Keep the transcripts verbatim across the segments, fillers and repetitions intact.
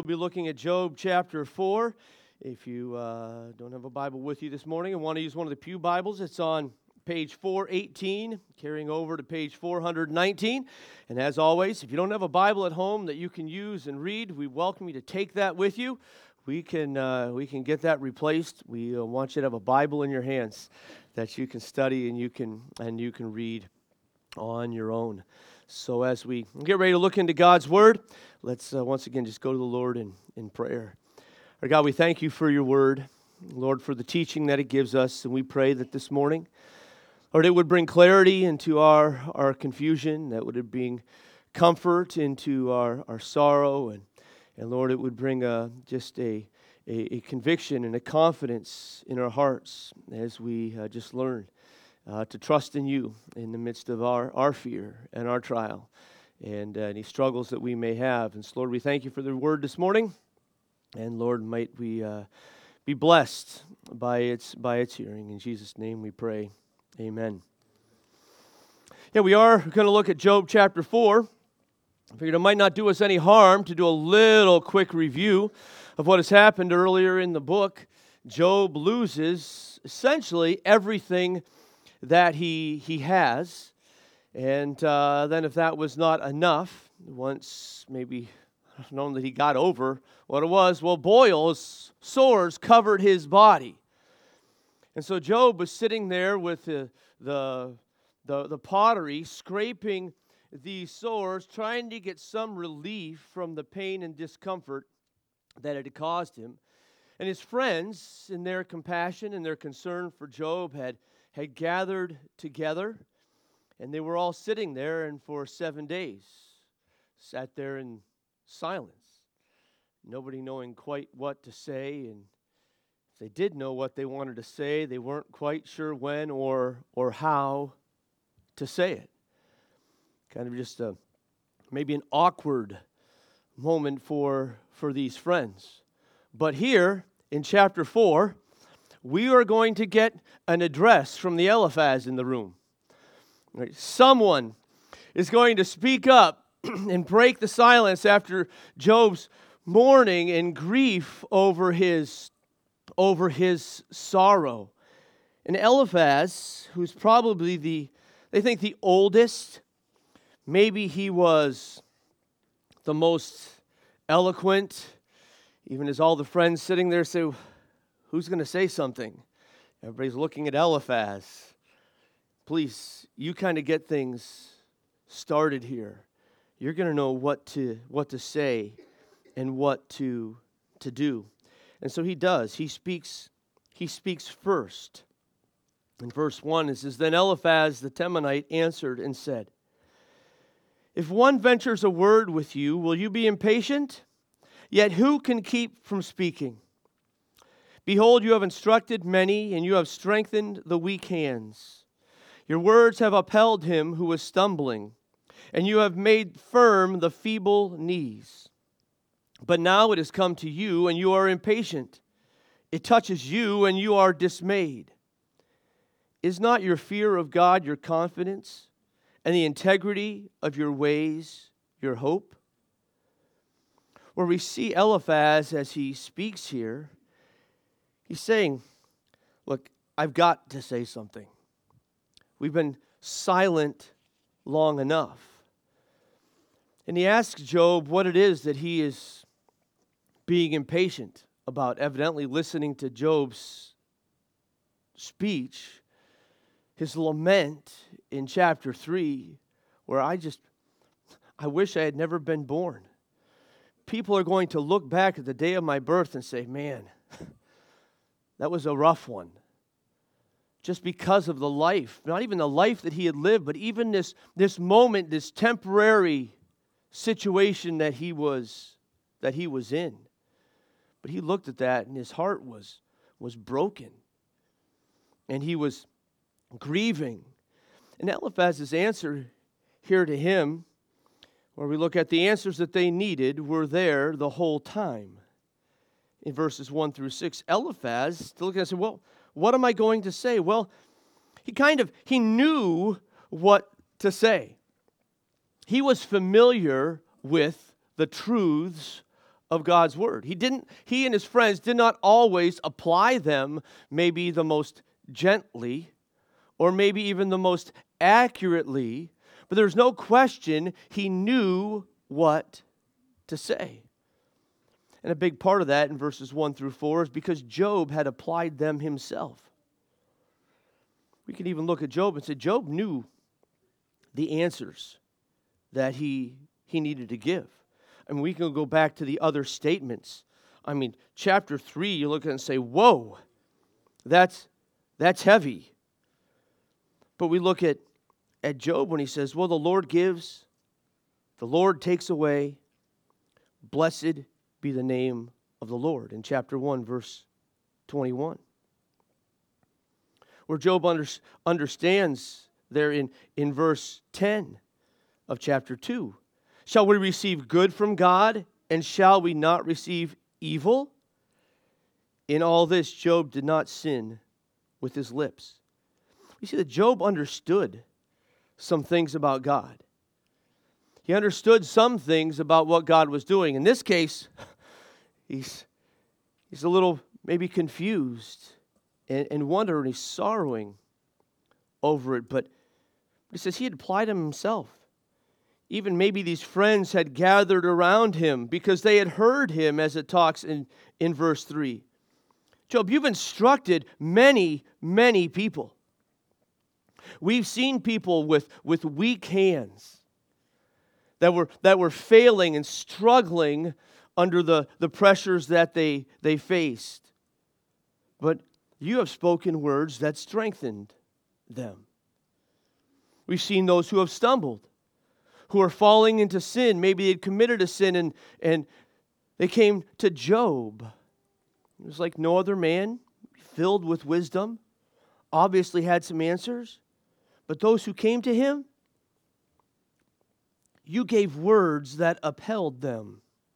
we'll be looking at Job chapter four. If you uh, don't have a Bible with you this morning and want to use one of the Pew Bibles, it's on page four eighteen, carrying over to page four nineteen. And as always, if you don't have a Bible at home that you can use and read, we welcome you to take that with you. We can uh, we can get that replaced. We uh, want you to have a Bible in your hands that you can study and you can and you can read on your own. So as we get ready to look into God's Word, let's uh, once again just go to the Lord in, in prayer. Our God, we thank you for your Word, Lord, for the teaching that it gives us, and we pray that this morning, Lord, it would bring clarity into our, our confusion, that would bring comfort into our, our sorrow, and, and Lord, it would bring a, just a, a, a conviction and a confidence in our hearts as we uh, just learn Uh, to trust in you in the midst of our, our fear and our trial and uh, any struggles that we may have. And so, Lord, we thank you for the word this morning. And Lord, might we uh, be blessed by its by its hearing. In Jesus' name we pray. Amen. Yeah, we are going to look at Job chapter four. I figured it might not do us any harm to do a little quick review of what has happened earlier in the book. Job loses essentially everything that he he has, and uh, then if that was not enough, once maybe known that he got over what it was, well, boils, sores covered his body, and so Job was sitting there with the the the, the pottery, scraping these sores, trying to get some relief from the pain and discomfort that it had caused him, and his friends, in their compassion and their concern for Job, had had gathered together, and they were all sitting there, and for seven days sat there in silence, nobody knowing quite what to say, and if they did know what they wanted to say, they weren't quite sure when or or how to say it. Kind of just a maybe an awkward moment for for these friends. But here in chapter four, we are going to get an address from the Eliphaz in the room. Right? Someone is going to speak up and break the silence after Job's mourning and grief over his, over his sorrow. And Eliphaz, who's probably the, they think the oldest, maybe he was the most eloquent, even as all the friends sitting there say, who's going to say something? Everybody's looking at Eliphaz. Please, you kind of get things started here. You're going to know what to what to say and what to to do. And so he does. He speaks he speaks first. In verse one it says, Then Eliphaz the Temanite answered and said, If one ventures a word with you, will you be impatient? Yet who can keep from speaking? Behold, you have instructed many, and you have strengthened the weak hands. Your words have upheld him who was stumbling, and you have made firm the feeble knees. But now it has come to you, and you are impatient. It touches you, and you are dismayed. Is not your fear of God your confidence, and the integrity of your ways your hope? Where we see Eliphaz as he speaks here, he's saying, look, I've got to say something. We've been silent long enough. And he asks Job what it is that he is being impatient about, evidently listening to Job's speech, his lament in chapter three, where I just, I wish I had never been born. People are going to look back at the day of my birth and say, man, that was a rough one. Just because of the life, not even the life that he had lived, but even this, this moment, this temporary situation that he was that he was in. But he looked at that and his heart was, was broken. And he was grieving. And Eliphaz's answer here to him, where we look at the answers that they needed, were there the whole time. In verses one through six, Eliphaz, to look at it and say, well, what am I going to say? Well, he kind of, he knew what to say. He was familiar with the truths of God's word. He didn't, he and his friends did not always apply them maybe the most gently or maybe even the most accurately, but there's no question he knew what to say. And a big part of that in verses one through four is because Job had applied them himself. We can even look at Job and say Job knew the answers that he, he needed to give. And we can go back to the other statements. I mean, chapter three, you look at it and say, whoa, that's, that's heavy. But we look at, at Job when he says, well, the Lord gives, the Lord takes away, blessed be the name of the Lord, in chapter one, verse twenty-one. Where Job under, understands there in, in verse ten of chapter two. Shall we receive good from God, and shall we not receive evil? In all this, Job did not sin with his lips. You see that Job understood some things about God. He understood some things about what God was doing. In this case, he's, he's a little maybe confused and, and wondering, he's sorrowing over it. But he says he had applied them himself. Even maybe these friends had gathered around him because they had heard him, as it talks in, in verse three. Job, you've instructed many, many people. We've seen people with, with weak hands that were, that were failing and struggling under the, the pressures that they, they faced. But you have spoken words that strengthened them. We've seen those who have stumbled, who are falling into sin. Maybe they'd committed a sin and, and they came to Job. He was like no other man, filled with wisdom, obviously had some answers. But those who came to him, you gave words that upheld them.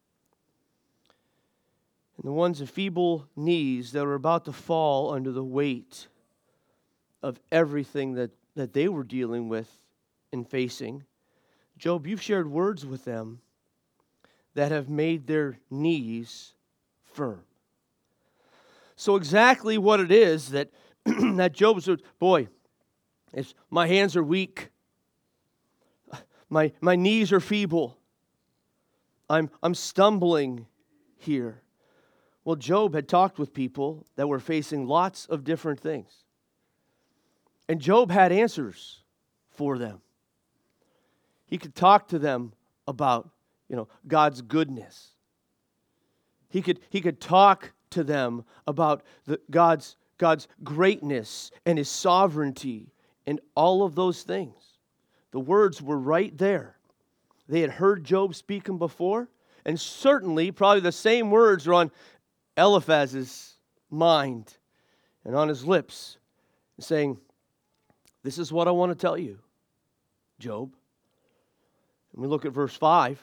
And the ones of feeble knees that were about to fall under the weight of everything that, that they were dealing with and facing, Job, you've shared words with them that have made their knees firm. So exactly what it is that, that Job said, boy, it's, my hands are weak. My, my knees are feeble. I'm, I'm stumbling here. Well, Job had talked with people that were facing lots of different things. And Job had answers for them. He could talk to them about, you know, God's goodness. He could, he could talk to them about the, God's, God's greatness and His sovereignty and all of those things. The words were right there. They had heard Job speak them before, and certainly probably the same words are on Eliphaz's mind and on his lips, saying, this is what I want to tell you, Job. And we look at verse five,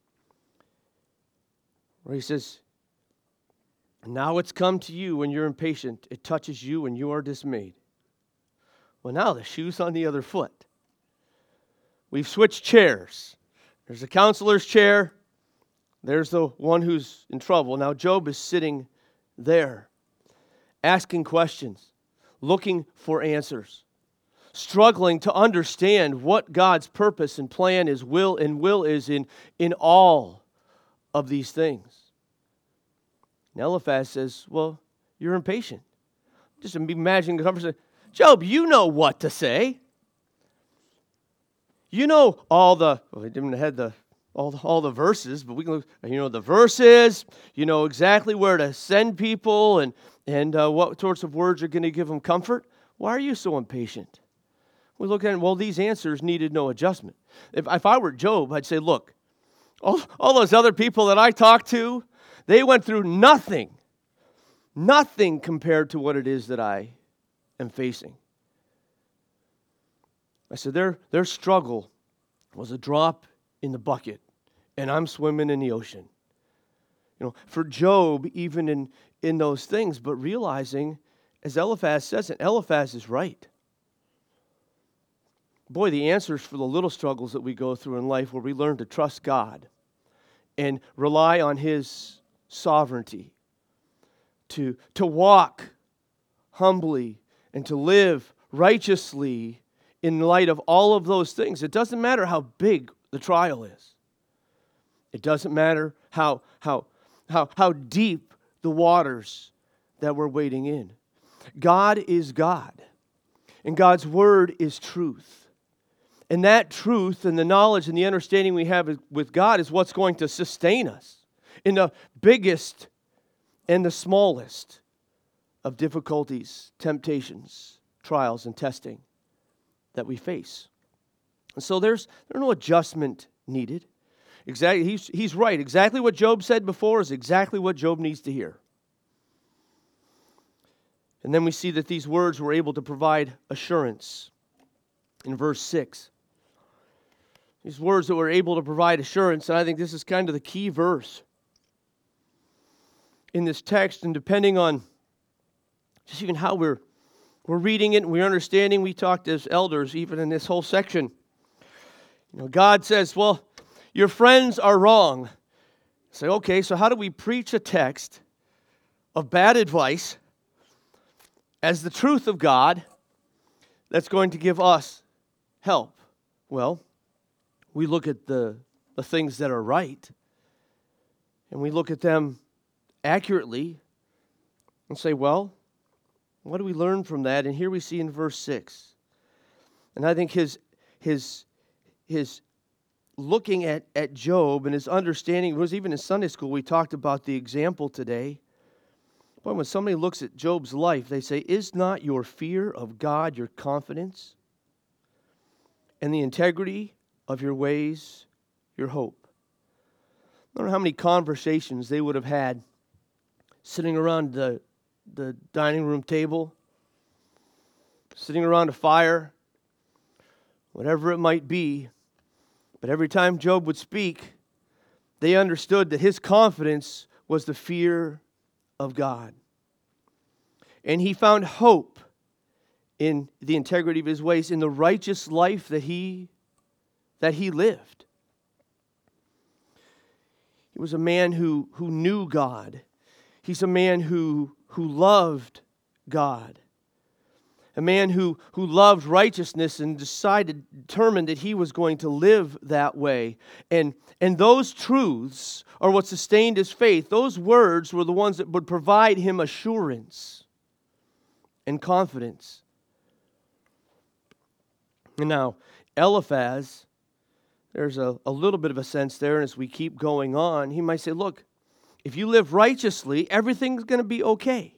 where he says, now it's come to you when you're impatient. It touches you and you are dismayed. Well, now the shoe's on the other foot. We've switched chairs. There's the counselor's chair. There's the one who's in trouble. Now Job is sitting there, asking questions, looking for answers, struggling to understand what God's purpose and plan is, will and will is in, in all of these things. And Eliphaz says, well, you're impatient. Just imagine the conversation. Job, you know what to say. You know all the, well, we didn't have the all the, all the verses, but we can look, you know the verses, you know exactly where to send people and, and uh, what sorts of words are going to give them comfort. Why are you so impatient? We look at it, well, these answers needed no adjustment. If, if I were Job, I'd say, look, all, all those other people that I talked to, they went through nothing, nothing compared to what it is that I am facing. I said, their, their struggle was a drop in the bucket, and I'm swimming in the ocean. You know, for Job, even in, in those things, but realizing, as Eliphaz says, and Eliphaz is right. Boy, the answers for the little struggles that we go through in life where we learn to trust God and rely on His sovereignty, to, to walk humbly and to live righteously in light of all of those things. It doesn't matter how big the trial is. It doesn't matter how, how, how, how deep the waters that we're wading in. God is God, and God's word is truth. And that truth and the knowledge and the understanding we have with God is what's going to sustain us in the biggest and the smallest of difficulties, temptations, trials, and testing that we face. And so there's, there's no adjustment needed. Exactly, he's, he's right. Exactly what Job said before is exactly what Job needs to hear. And then we see that these words were able to provide assurance in verse six. These words that were able to provide assurance, and I think this is kind of the key verse in this text, and depending on just even how we're, we're reading it and we're understanding, we talked as elders even in this whole section. You know, God says, well, your friends are wrong. Say, okay, so how do we preach a text of bad advice as the truth of God that's going to give us help? Well, we look at the, the things that are right, and we look at them accurately and say, well, what do we learn from that? And here we see in verse six. And I think his his his looking at, at Job and his understanding was even in Sunday school, we talked about the example today. But when somebody looks at Job's life, they say, is not your fear of God your confidence? And the integrity of your ways your hope? I don't know how many conversations they would have had sitting around the, the dining room table, sitting around a fire, whatever it might be. But every time Job would speak, they understood that his confidence was the fear of God. And he found hope in the integrity of his ways, in the righteous life that he, that he lived. He was a man who, who knew God. He's a man who, who loved God. A man who, who loved righteousness and decided, determined that he was going to live that way. And, and those truths are what sustained his faith. Those words were the ones that would provide him assurance and confidence. And now, Eliphaz, there's a, a little bit of a sense there, and as we keep going on, he might say, look, if you live righteously, everything's going to be okay.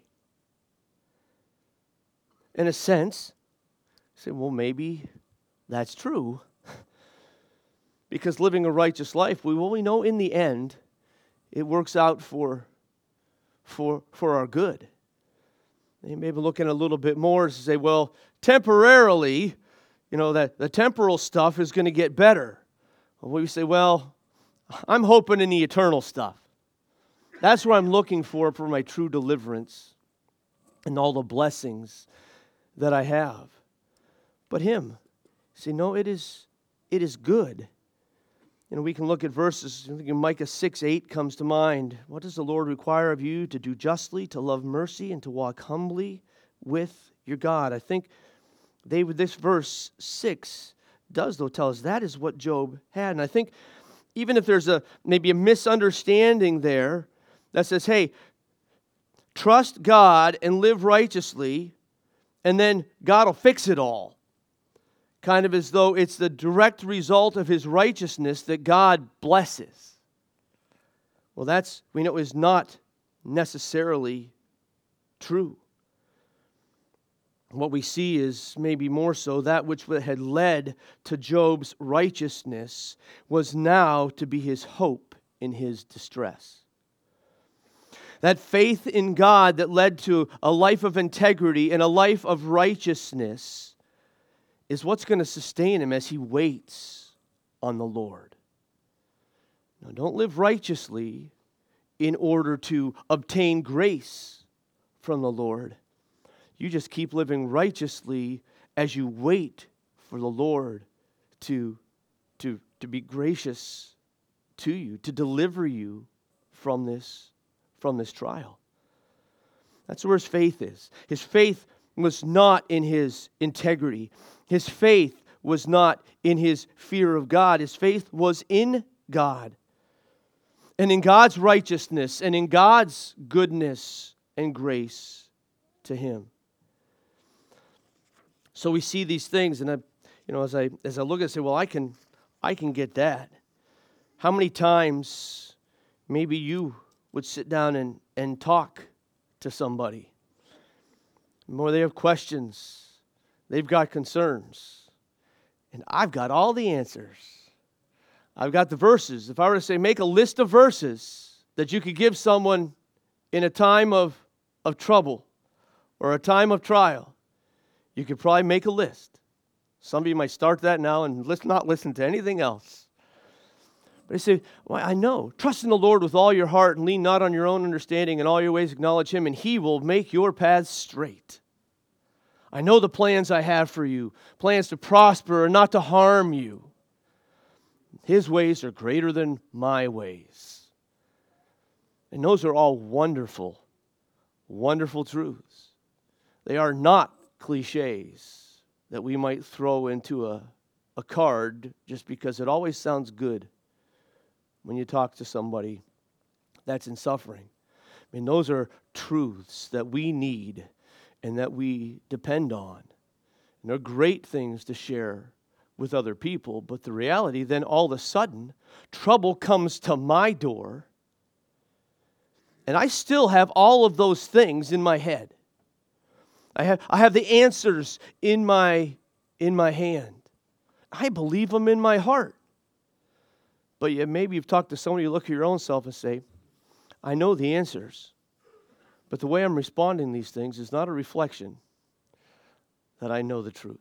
In a sense, you say, well, maybe that's true. Because living a righteous life, we well, we know in the end, it works out for, for, for our good. You may be looking a little bit more to say, well, temporarily, you know, that the temporal stuff is going to get better. Well, we say, well, I'm hoping in the eternal stuff. That's what I'm looking for for my true deliverance and all the blessings that I have. But him, see, no, it is it is good. You know, we can look at verses, I think Micah six eight comes to mind. What does the Lord require of you? To do justly, to love mercy, and to walk humbly with your God. I think they with this verse six does, though, tell us that is what Job had. And I think even if there's a maybe a misunderstanding there that says, hey, trust God and live righteously, and then God will fix it all. Kind of as though it's the direct result of his righteousness that God blesses. Well, that's, we know, is not necessarily true. What we see is maybe more so that which had led to Job's righteousness was now to be his hope in his distress. That faith in God that led to a life of integrity and a life of righteousness is what's going to sustain him as he waits on the Lord. Now, don't live righteously in order to obtain grace from the Lord. You just keep living righteously as you wait for the Lord to, to, to be gracious to you, to deliver you from this from this trial. That's where his faith is. His faith was not in his integrity. His faith was not in his fear of God. His faith was in God and in God's righteousness and in God's goodness and grace to him. So we see these things, and I, you know, as I as I look at it, I say, well, I can, I can get that. How many times maybe you would sit down and, and talk to somebody? The more they have questions, they've got concerns, and I've got all the answers. I've got the verses. If I were to say, make a list of verses that you could give someone in a time of, of trouble or a time of trial, you could probably make a list. Some of you might start that now and let's not listen to anything else. But I say, well, I know. Trust in the Lord with all your heart and lean not on your own understanding. In all your ways acknowledge him, and he will make your paths straight. I know the plans I have for you, plans to prosper and not to harm you. His ways are greater than my ways. And those are all wonderful, wonderful truths. They are not cliches that we might throw into a, a card just because it always sounds good when you talk to somebody that's in suffering. I mean, those are truths that we need and that we depend on. And they're great things to share with other people, but the reality, then all of a sudden, trouble comes to my door, and I still have all of those things in my head. I have, I have the answers in my, in my hand. I believe them in my heart. But yet maybe you've talked to somebody, you look at your own self and say, I know the answers, but the way I'm responding to these things is not a reflection that I know the truth.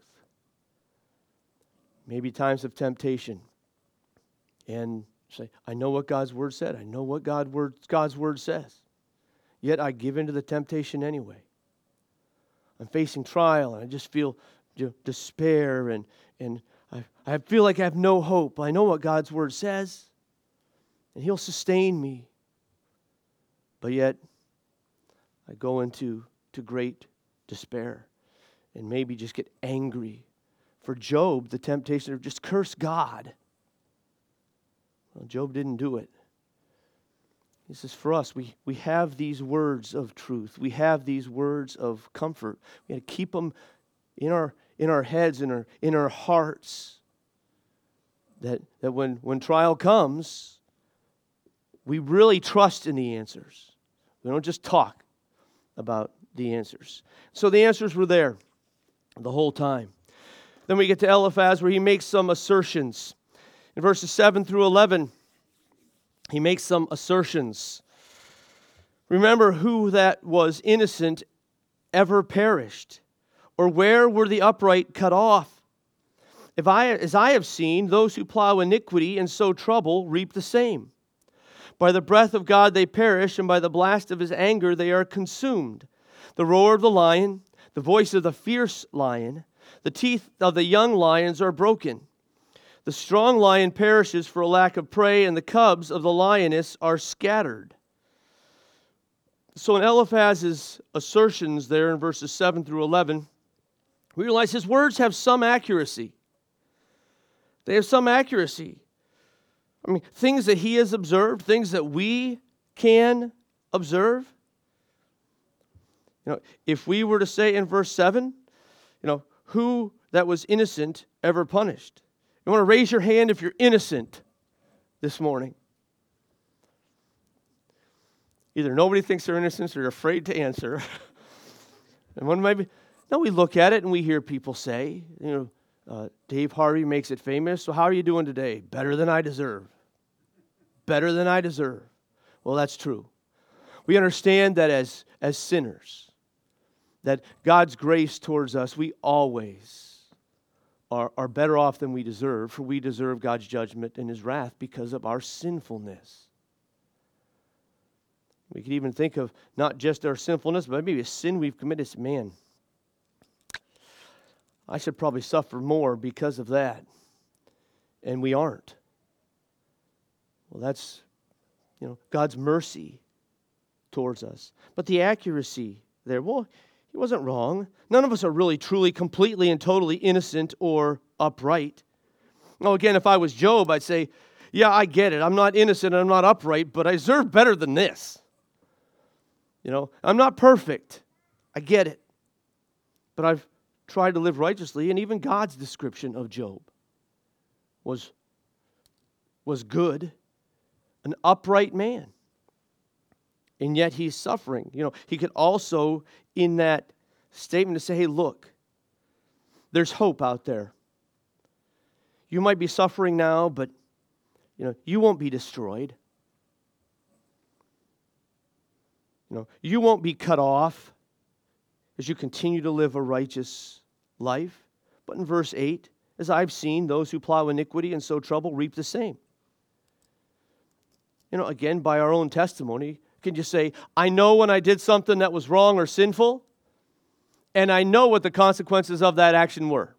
Maybe times of temptation, and say, I know what God's word said. I know what God word, God's word says. Yet I give into the temptation anyway. I'm facing trial, and I just feel despair, and, and I, I feel like I have no hope. I know what God's word says, and he'll sustain me. But yet, I go into to great despair, and maybe just get angry. For Job, the temptation of just curse God. Well, Job didn't do it. This is for us. We, we have these words of truth. We have these words of comfort. We got to keep them in our in our heads, in our in our hearts. That that when, when trial comes, we really trust in the answers. We don't just talk about the answers. So the answers were there the whole time. Then we get to Eliphaz, where he makes some assertions. In verses seven through eleven, he makes some assertions. Remember who that was innocent ever perished, or where were the upright cut off? If I, as I have seen, those who plow iniquity and sow trouble reap the same. By the breath of God they perish, and by the blast of his anger they are consumed. The roar of the lion, the voice of the fierce lion, the teeth of the young lions are broken. The strong lion perishes for a lack of prey, and the cubs of the lioness are scattered. So in Eliphaz's assertions there in verses seven through eleven, we realize his words have some accuracy. They have some accuracy. I mean, things that he has observed, things that we can observe. You know, if we were to say in verse seven, you know, who that was innocent ever punished? You want to raise your hand if you're innocent this morning. Either nobody thinks they're innocent or you're afraid to answer. And one maybe, no, we look at it and we hear people say, you know, uh, Dave Harvey makes it famous. So how are you doing today? Better than I deserve. Better than I deserve. Well, that's true. We understand that as, as sinners, that God's grace towards us, we always are, are better off than we deserve, for we deserve God's judgment and his wrath because of our sinfulness. We could even think of not just our sinfulness, but maybe a sin we've committed. Man, I should probably suffer more because of that. And we aren't. Well, that's, you know, God's mercy towards us. But the accuracy there, well, he wasn't wrong. None of us are really, truly, completely, and totally innocent or upright. Now, again, if I was Job, I'd say, yeah, I get it. I'm not innocent and I'm not upright, but I deserve better than this. You know, I'm not perfect. I get it. But I've tried to live righteously, and even God's description of Job was, was good, an upright man. And yet he's suffering. You know, he could also, in that statement, to say, hey, look, there's hope out there. You might be suffering now, but you know, you won't be destroyed. You know, you won't be cut off as you continue to live a righteous life. But in verse eight, as I've seen, those who plow iniquity and sow trouble reap the same. You know, again, by our own testimony, can you say, I know when I did something that was wrong or sinful, and I know what the consequences of that action were.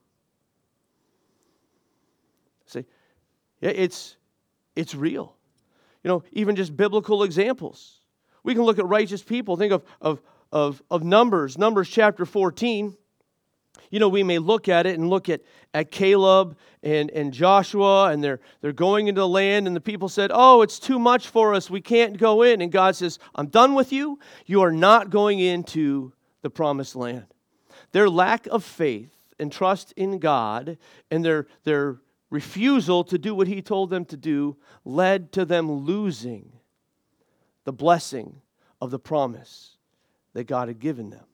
Say, yeah, it's it's real. You know, even just biblical examples. We can look at righteous people. Think of of of, of Numbers, Numbers chapter fourteen. You know, we may look at it and look at, at Caleb and, and Joshua, and they're they're going into the land, and the people said, oh, it's too much for us. We can't go in. And God says, I'm done with you. You are not going into the promised land. Their lack of faith and trust in God and their, their refusal to do what he told them to do led to them losing the blessing of the promise that God had given them.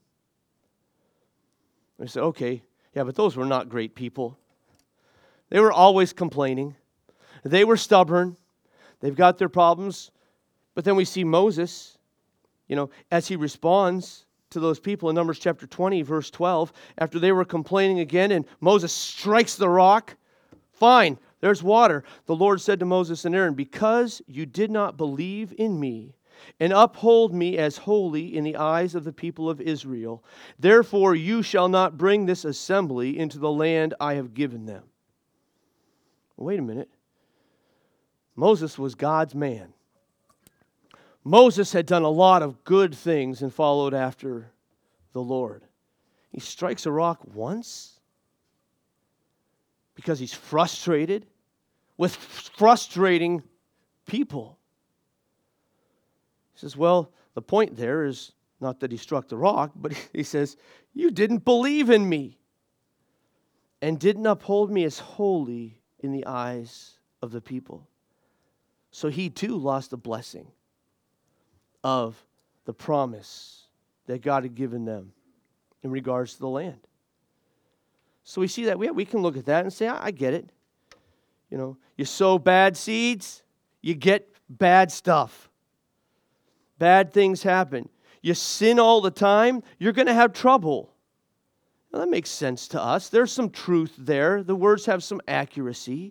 We say, okay, yeah, but those were not great people. They were always complaining. They were stubborn. They've got their problems. But then we see Moses, you know, as he responds to those people in Numbers chapter twenty, verse twelve, after they were complaining again, and Moses strikes the rock. Fine, there's water. The Lord said to Moses and Aaron, because you did not believe in me, and uphold me as holy in the eyes of the people of Israel, therefore you shall not bring this assembly into the land I have given them. Wait a minute. Moses was God's man. Moses had done a lot of good things and followed after the Lord. He strikes a rock once because he's frustrated with frustrating people. He says, well, the point there is not that he struck the rock, but he says, you didn't believe in me and didn't uphold me as holy in the eyes of the people. So he too lost the blessing of the promise that God had given them in regards to the land. So we see that. We, we can look at that and say, I, I get it. You know, you sow bad seeds, you get bad stuff. Bad things happen. You sin all the time, you're going to have trouble. Now, that makes sense to us. There's some truth there. The words have some accuracy.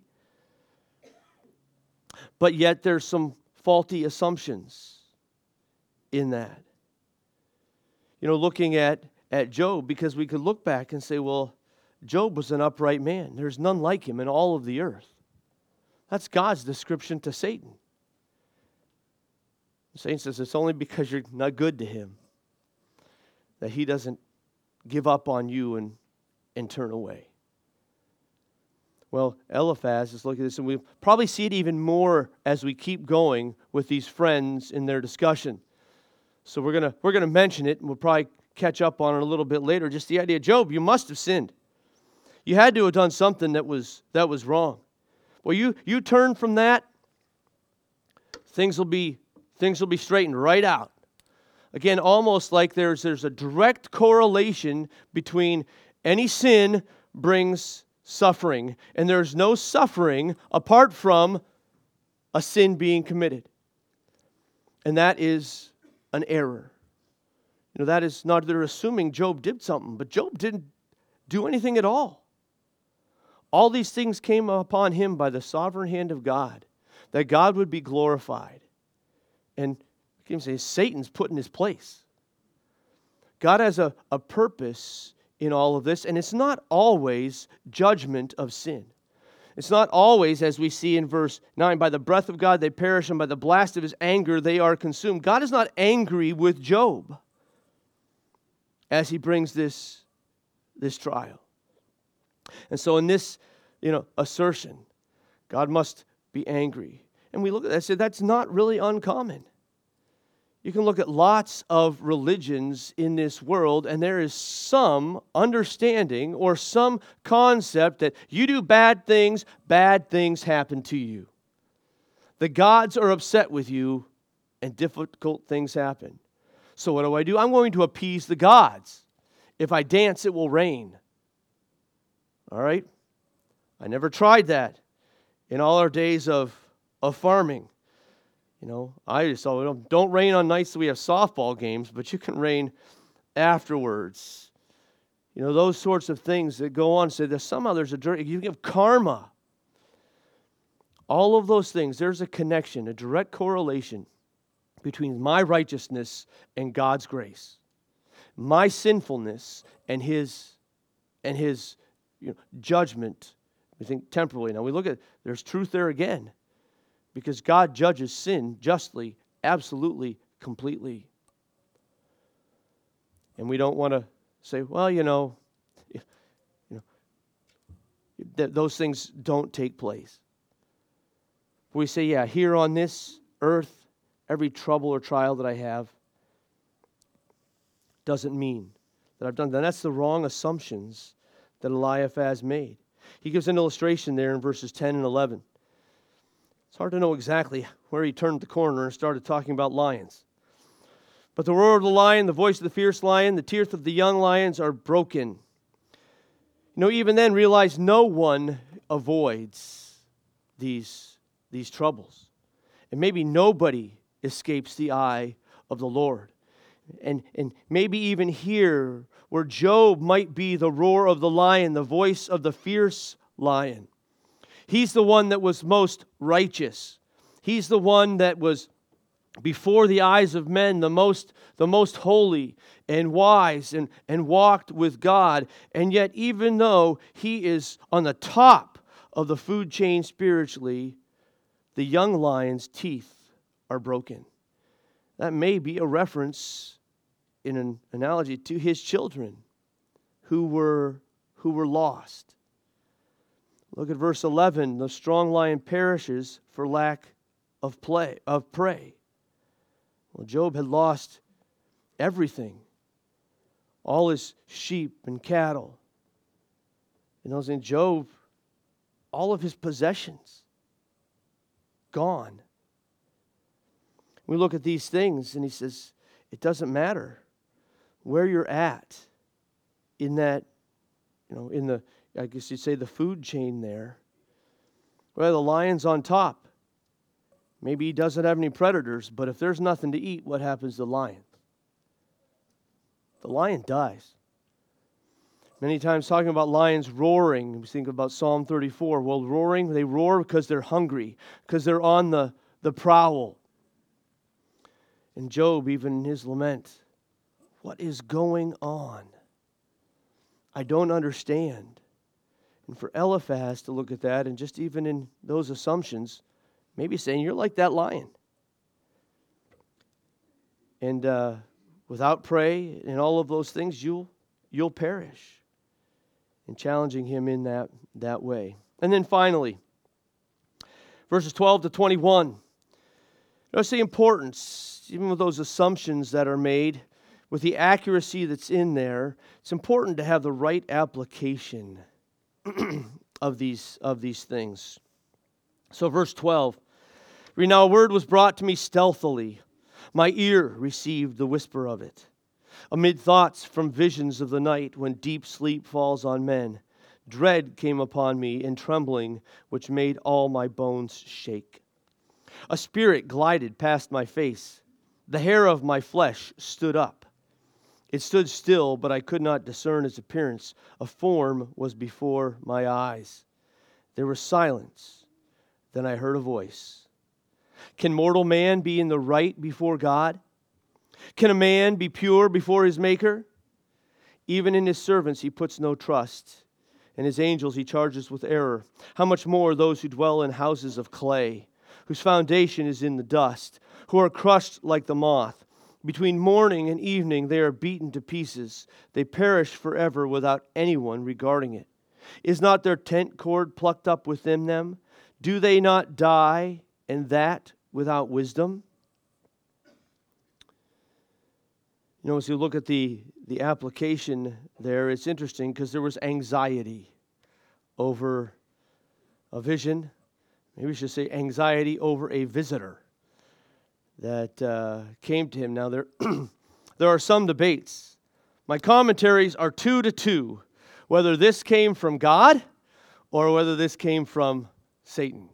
But yet there's some faulty assumptions in that. You know, looking at, at Job, because we could look back and say, well, Job was an upright man. There's none like him in all of the earth. That's God's description to Satan. Satan says it's only because you're not good to him that he doesn't give up on you and, and turn away. Well, Eliphaz is looking at this, and we'll probably see it even more as we keep going with these friends in their discussion. So we're gonna we're gonna mention it, and we'll probably catch up on it a little bit later. Just the idea, Job, you must have sinned. You had to have done something that was that was wrong. Well, you you turn from that, things will be things will be straightened right out. Again, almost like there's there's a direct correlation between any sin brings suffering, and there's no suffering apart from a sin being committed. And that is an error. You know, that is not, they're assuming Job did something, but Job didn't do anything at all. All these things came upon him by the sovereign hand of God, that God would be glorified. And you can say Satan's put in his place. God has a, a purpose in all of this, and it's not always judgment of sin. It's not always, as we see in verse nine, by the breath of God they perish, and by the blast of his anger they are consumed. God is not angry with Job as he brings this, this trial. And so in this, you know, assertion, God must be angry. And we look at that and say that's not really uncommon. You can look at lots of religions in this world, and there is some understanding or some concept that you do bad things, bad things happen to you. The gods are upset with you, and difficult things happen. So what do I do? I'm going to appease the gods. If I dance, it will rain. All right? I never tried that in all our days of, of farming. You know, I just thought, well, don't rain on nights that we have softball games, but you can rain afterwards. You know, those sorts of things that go on. Say there's somehow there's a direct, you give karma. All of those things, there's a connection, a direct correlation between my righteousness and God's grace, my sinfulness and His and His you know, judgment. We think temporally. Now we look at there's truth there again. Because God judges sin justly, absolutely, completely. And we don't want to say, well, you know, you know, th- those things don't take place. We say, yeah, here on this earth, every trouble or trial that I have doesn't mean that I've done that. And that's the wrong assumptions that Eliphaz made. He gives an illustration there in verses ten and eleven. It's hard to know exactly where he turned the corner and started talking about lions. But the roar of the lion, the voice of the fierce lion, the teeth of the young lions are broken. You know, even then, realize no one avoids these, these troubles. And maybe nobody escapes the eye of the Lord. And, and maybe even here, where Job might be the roar of the lion, the voice of the fierce lion. He's the one that was most righteous. He's the one that was before the eyes of men, the most, the most holy and wise and, and walked with God. And yet, even though he is on the top of the food chain spiritually, the young lion's teeth are broken. That may be a reference in an analogy to his children who were, who were lost. Look at verse eleven. The strong lion perishes for lack of play of prey. Well, Job had lost everything. All his sheep and cattle. You know, in Job, all of his possessions gone. We look at these things and he says, it doesn't matter where you're at in that, you know, in the I guess you'd say the food chain there. Well, the lion's on top. Maybe he doesn't have any predators, but if there's nothing to eat, what happens to the lion? The lion dies. Many times talking about lions roaring, we think about Psalm thirty-four. Well, roaring, they roar because they're hungry, because they're on the, the prowl. And Job, even in his lament, what is going on? I don't understand. And for Eliphaz to look at that and just even in those assumptions, maybe saying, you're like that lion. And uh, without prey and all of those things, you'll you'll perish. And challenging him in that, that way. And then finally, verses twelve to twenty-one. Notice the importance, even with those assumptions that are made, with the accuracy that's in there, it's important to have the right application of these of these things. So verse twelve, read, now a word was brought to me stealthily. My ear received the whisper of it. Amid thoughts from visions of the night, when deep sleep falls on men, dread came upon me and trembling, which made all my bones shake. A spirit glided past my face. The hair of my flesh stood up. It stood still, but I could not discern its appearance. A form was before my eyes. There was silence. Then I heard a voice. Can mortal man be in the right before God? Can a man be pure before his Maker? Even in his servants he puts no trust. and his angels he charges with error. How much more those who dwell in houses of clay, whose foundation is in the dust, who are crushed like the moth. Between morning and evening they are beaten to pieces. They perish forever without anyone regarding it. Is not their tent cord plucked up within them? Do they not die, and that without wisdom? You know, as you look at the, the application there, it's interesting because there was anxiety over a vision. Maybe we should say anxiety over a visitor that uh, came to him. Now, there, there are some debates. My commentaries are two to two, whether this came from God or whether this came from Satan.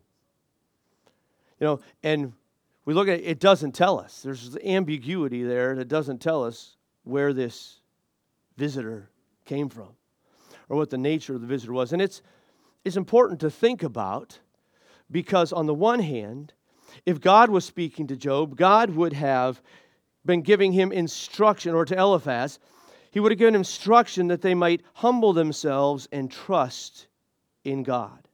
You know, and we look at it, it doesn't tell us. There's ambiguity there that doesn't tell us where this visitor came from or what the nature of the visitor was. And it's, it's important to think about because on the one hand, if God was speaking to Job, God would have been giving him instruction, or to Eliphaz, he would have given instruction that they might humble themselves and trust in God.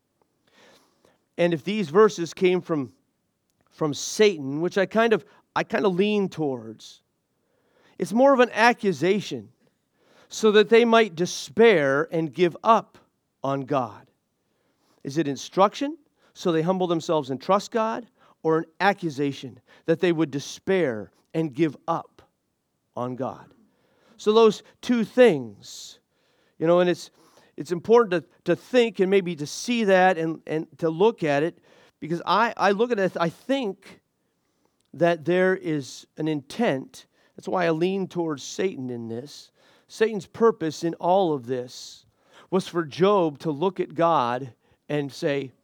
And if these verses came from, from Satan, which I kind of I kind of lean towards, it's more of an accusation so that they might despair and give up on God. Is it instruction so they humble themselves and trust God, or an accusation that they would despair and give up on God? So those two things, you know, and it's it's important to, to think and maybe to see that and, and to look at it, because I, I look at it, I think that there is an intent. That's why I lean towards Satan in this. Satan's purpose in all of this was for Job to look at God and say,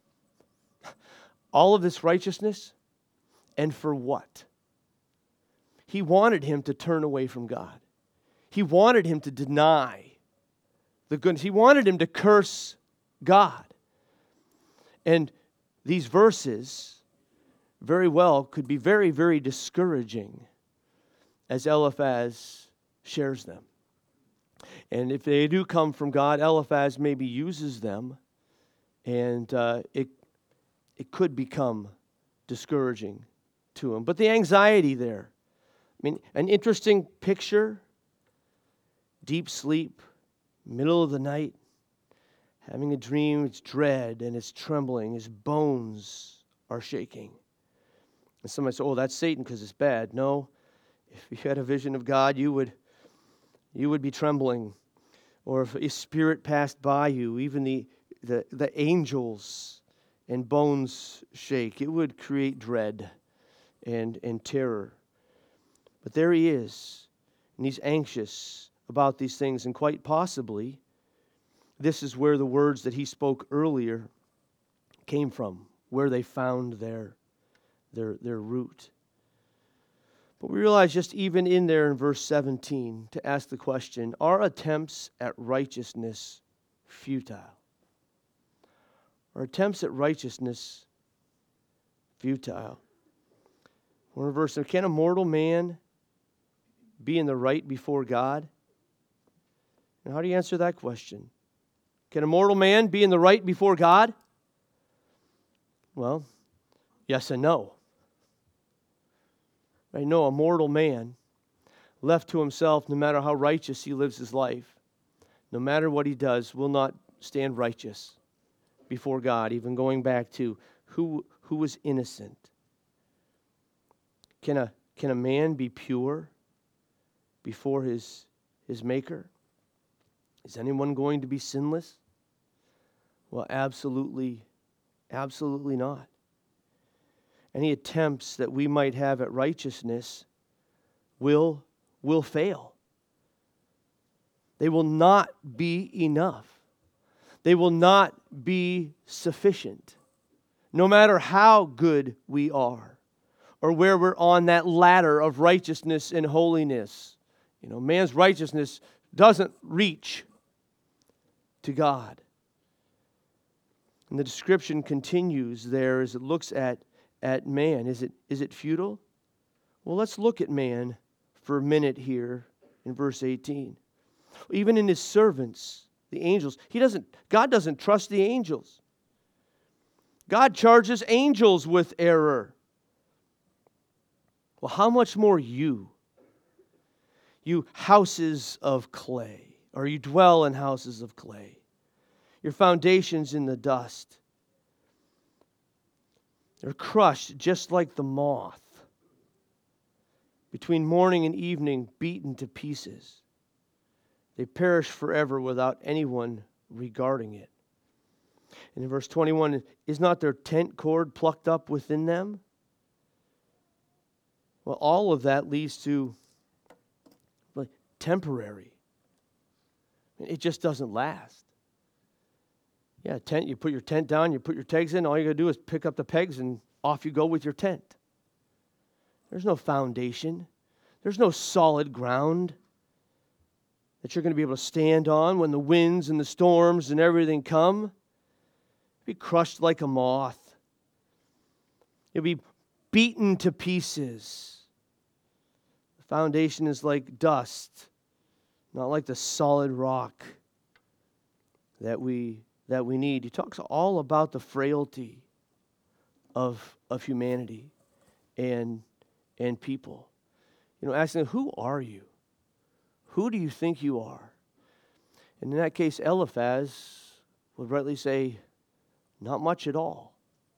all of this righteousness, and for what? He wanted him to turn away from God. He wanted him to deny the goodness. He wanted him to curse God. And these verses very well could be very, very discouraging as Eliphaz shares them. And if they do come from God, Eliphaz maybe uses them, and uh, it it could become discouraging to him. But the anxiety there, I mean, an interesting picture, deep sleep, middle of the night, having a dream, it's dread and it's trembling, his bones are shaking. And somebody said, oh, that's Satan because it's bad. No, if you had a vision of God, you would, you would be trembling. Or if a spirit passed by you, even the, the, the angels and bones shake, it would create dread and, and terror. But there he is, and he's anxious about these things, and quite possibly, this is where the words that he spoke earlier came from, where they found their, their, their root. But we realize just even in there in verse seventeen to ask the question, are attempts at righteousness futile? Are attempts at righteousness futile? One verse, can a mortal man be in the right before God? And how do you answer that question? Can a mortal man be in the right before God? Well, yes and no. I know a mortal man, left to himself, no matter how righteous he lives his life, no matter what he does, will not stand righteous before God, even going back to who who was innocent. Can a can a man be pure before his his maker? Is anyone going to be sinless? Well, absolutely, absolutely not. Any attempts that we might have at righteousness will, will fail. They will not be enough. They will not be sufficient. No matter how good we are or where we're on that ladder of righteousness and holiness. You know, man's righteousness doesn't reach to God. And the description continues there as it looks at at man. Is it is it futile? Well, let's look at man for a minute here in verse eighteen. Even in his servants, The angels. He doesn't, God doesn't trust the angels. God charges angels with error. Well, how much more you? You houses of clay, or you dwell in houses of clay. Your foundation's in the dust. They're crushed just like the moth. Between morning and evening, beaten to pieces. They perish forever without anyone regarding it. And in verse twenty-one, is not their tent cord plucked up within them? Well, all of that leads to like, temporary. It just doesn't last. Yeah, tent, you put your tent down, you put your pegs in, all you got to do is pick up the pegs and off you go with your tent. There's no foundation. There's no solid ground that you're going to be able to stand on when the winds and the storms and everything come. You'll be crushed like a moth. You'll be beaten to pieces. The foundation is like dust, not like the solid rock that we that we need. He talks all about the frailty of, of humanity and, and people. You know, asking, who are you? Who do you think you are? And in that case, Eliphaz would rightly say, not much at all.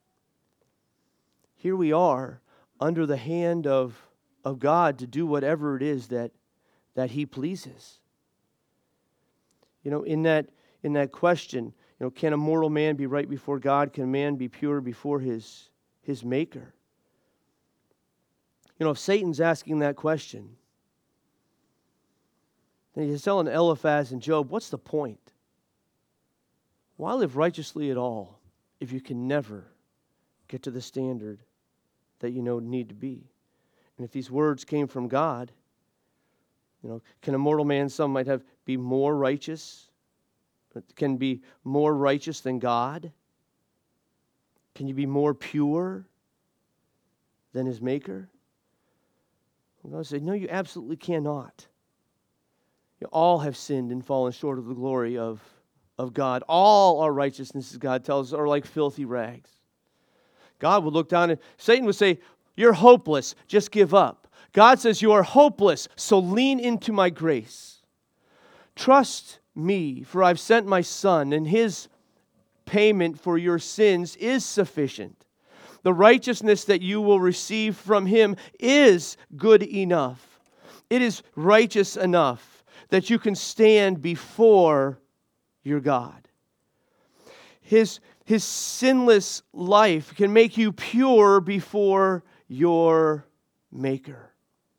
Here we are under the hand of, of God to do whatever it is that, that He pleases. You know, in that in that question, you know, can a mortal man be right before God? Can a man be pure before his, his Maker? You know, if Satan's asking that question, then he's telling Eliphaz and Job, what's the point? Why live righteously at all if you can never get to the standard that you know need to be? And if these words came from God, you know, can a mortal man, some might have, be more righteous? Can be more righteous than God? Can you be more pure than His Maker? And God said, no, you absolutely cannot. You all have sinned and fallen short of the glory of, of God. All our righteousnesses, God tells us, are like filthy rags. God would look down and Satan would say, you're hopeless, just give up. God says, you are hopeless, so lean into my grace. Trust me, for I've sent my Son, and His payment for your sins is sufficient. The righteousness that you will receive from Him is good enough. It is righteous enough that you can stand before your God. His, his sinless life can make you pure before your Maker.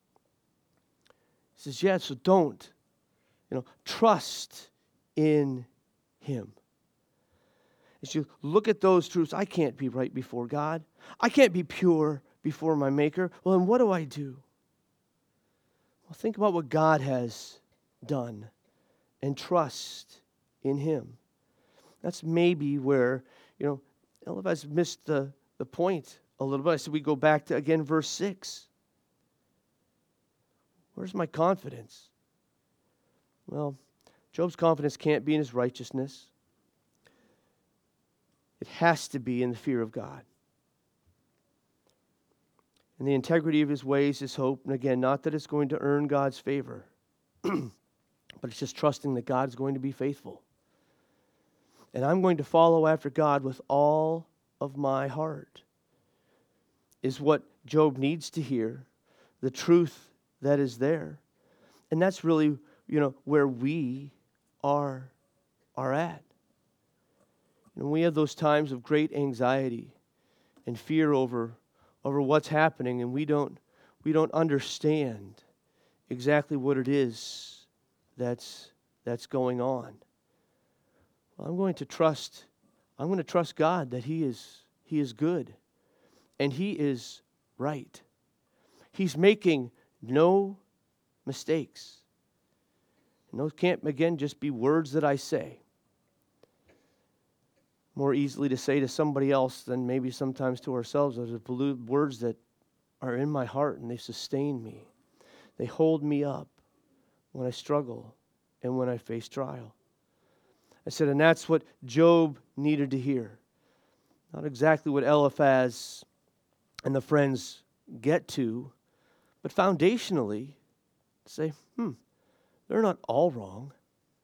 He says, yeah, so don't. You know, trust in Him. As you look at those truths, I can't be right before God. I can't be pure before my Maker. Well, then what do I do? Well, think about what God has done and trust in Him. That's maybe where, you know, Eliphaz missed the, the point a little bit. I said we go back to, again, verse six. Where's my confidence? Well, Job's confidence can't be in his righteousness. It has to be in the fear of God. And the integrity of his ways is hope. And again, not that it's going to earn God's favor, but it's just trusting that God is going to be faithful. And I'm going to follow after God with all of my heart, is what Job needs to hear, the truth that is there. And that's really, you know, where we are, are at. And we have those times of great anxiety and fear over, over what's happening, and we don't, we don't understand exactly what it is that's, that's going on. Well, I'm going to trust, I'm going to trust God that He is, He is good and He is right. He's making no mistakes. And those can't, again, just be words that I say. More easily to say to somebody else than maybe sometimes to ourselves. Those are words that are in my heart and they sustain me. They hold me up when I struggle and when I face trial. I said, and that's what Job needed to hear. Not exactly what Eliphaz and the friends get to, but foundationally, say, hmm, they're not all wrong.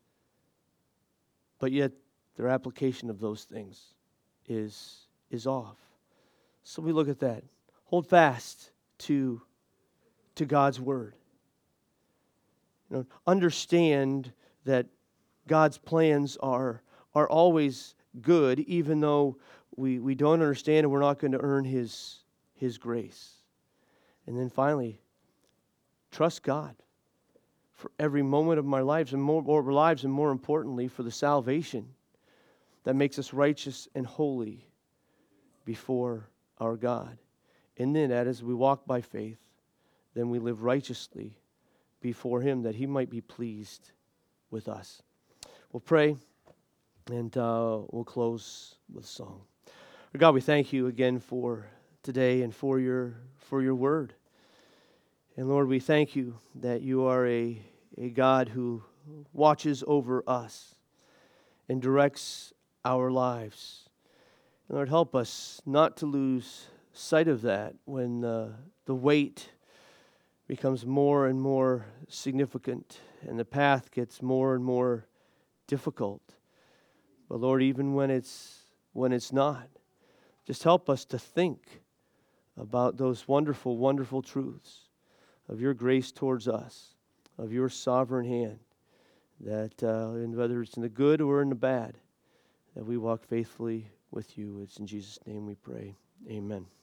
But yet, their application of those things is, is off. So we look at that. Hold fast to, to God's Word. You know, understand that God's plans are, are always good, even though we, we don't understand and we're not going to earn His, His grace. And then finally, trust God for every moment of my lives and more, more lives, and more importantly, for the salvation that makes us righteous and holy before our God. And then, that as we walk by faith, then we live righteously before Him, that He might be pleased with us. We'll pray, and uh, we'll close with a song. God, we thank You again for today and for Your for Your Word. And Lord, we thank You that You are a, a God who watches over us and directs our lives. And Lord, help us not to lose sight of that when uh, the weight becomes more and more significant and the path gets more and more difficult. But Lord, even when it's when it's not, just help us to think about those wonderful, wonderful truths of Your grace towards us, of Your sovereign hand, that uh, and whether it's in the good or in the bad, that we walk faithfully with You. It's in Jesus' name we pray. Amen.